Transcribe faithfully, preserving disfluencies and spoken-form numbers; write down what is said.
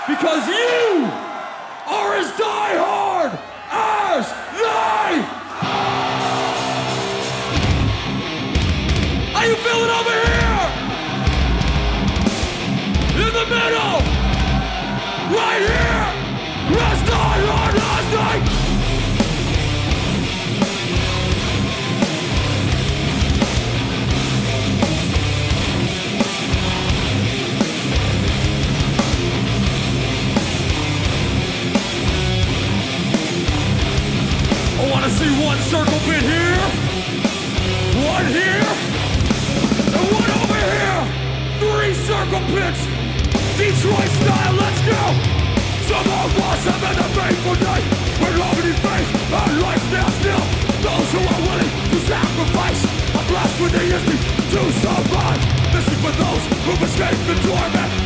Because you are as diehard as they. Are you feeling over here? In the middle, right here, as diehard as they. I wanna see one circle pit here, one here, and one over here. Three circle pits, Detroit style, let's go. Some of us have been a painful day, with love in face and lifestyle still. Those who are willing to sacrifice are blessed with the instinct to survive. This is for those who've escaped the torment